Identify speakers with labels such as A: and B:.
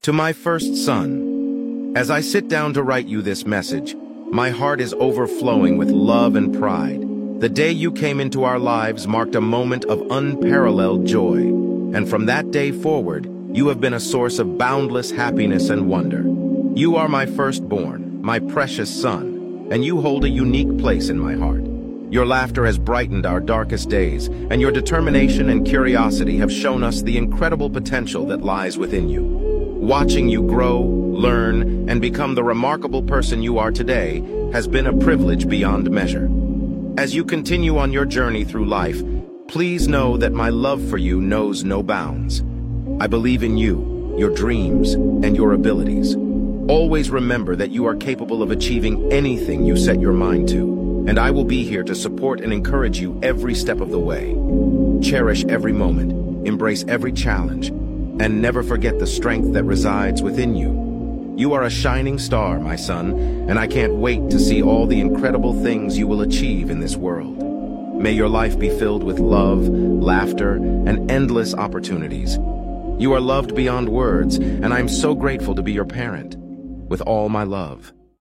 A: To my first son, as I sit down to write you this message, my heart is overflowing with love and pride. The day you came into our lives marked a moment of unparalleled joy, and from that day forward, you have been a source of boundless happiness and wonder. You are my firstborn, my precious son, and you hold a unique place in my heart. Your laughter has brightened our darkest days, and your determination and curiosity have shown us the incredible potential that lies within you. Watching you grow, learn, and become the remarkable person you are today has been a privilege beyond measure. As you continue on your journey through life, please know that my love for you knows no bounds. I believe in you, your dreams, and your abilities. Always remember that you are capable of achieving anything you set your mind to, and I will be here to support and encourage you every step of the way. Cherish every moment, embrace every challenge, and never forget the strength that resides within you. You are a shining star, my son, and I can't wait to see all the incredible things you will achieve in this world. May your life be filled with love, laughter, and endless opportunities. You are loved beyond words, and I'm so grateful to be your parent. With all my love.